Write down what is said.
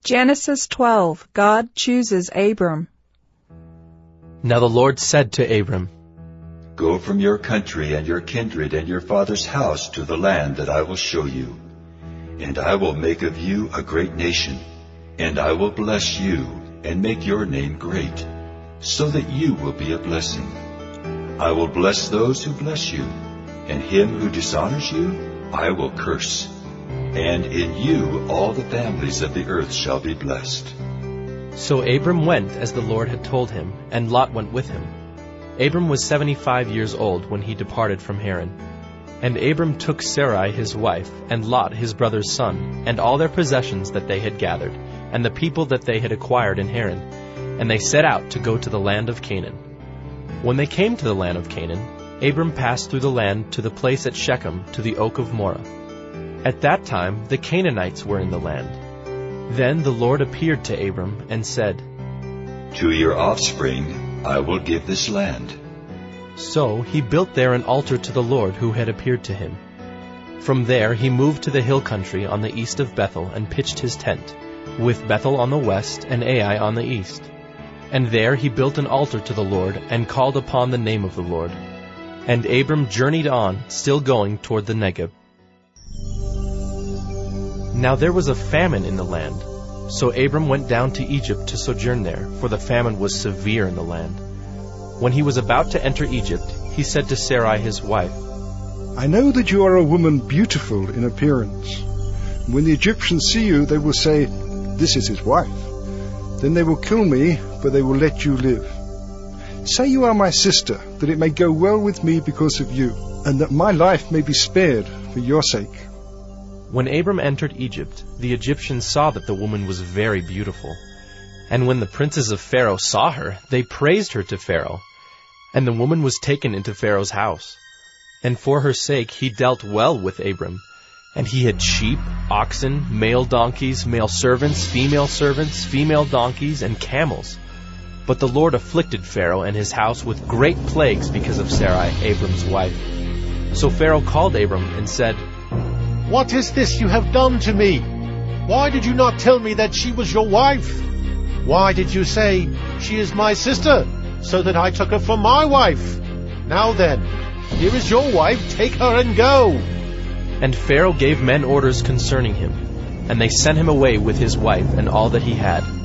Genesis 12. God chooses Abram. Now the Lord said to Abram, Go from your country and your kindred and your father's house to the land that I will show you. And I will make of you a great nation, and I will bless you and make your name great, so that you will be a blessing. I will bless those who bless you, and him who dishonors you I will curse. And in you all the families of the earth shall be blessed. So Abram went as the Lord had told him, and Lot went with him. Abram was 75 years old when he departed from Haran. And Abram took Sarai his wife, and Lot his brother's son, and all their possessions that they had gathered, and the people that they had acquired in Haran, and they set out to go to the land of Canaan. When they came to the land of Canaan, Abram passed through the land to the place at Shechem, to the oak of Moreh. At that time the Canaanites were in the land. Then the Lord appeared to Abram and said, To your offspring I will give this land. So he built there an altar to the Lord who had appeared to him. From there he moved to the hill country on the east of Bethel and pitched his tent, with Bethel on the west and Ai on the east. And there he built an altar to the Lord and called upon the name of the Lord. And Abram journeyed on, still going toward the Negeb. Now there was a famine in the land. So Abram went down to Egypt to sojourn there, for the famine was severe in the land. When he was about to enter Egypt, he said to Sarai his wife, I know that you are a woman beautiful in appearance. When the Egyptians see you, they will say, This is his wife. Then they will kill me, but they will let you live. Say you are my sister, that it may go well with me because of you, and that my life may be spared for your sake. When Abram entered Egypt, the Egyptians saw that the woman was very beautiful. And when the princes of Pharaoh saw her, they praised her to Pharaoh. And the woman was taken into Pharaoh's house. And for her sake he dealt well with Abram. And he had sheep, oxen, male donkeys, male servants, female donkeys, and camels. But the Lord afflicted Pharaoh and his house with great plagues because of Sarai, Abram's wife. So Pharaoh called Abram and said, What is this you have done to me? Why did you not tell me that she was your wife? Why did you say, She is my sister, so that I took her for my wife? Now then, here is your wife, take her and go. And Pharaoh gave men orders concerning him, and they sent him away with his wife and all that he had.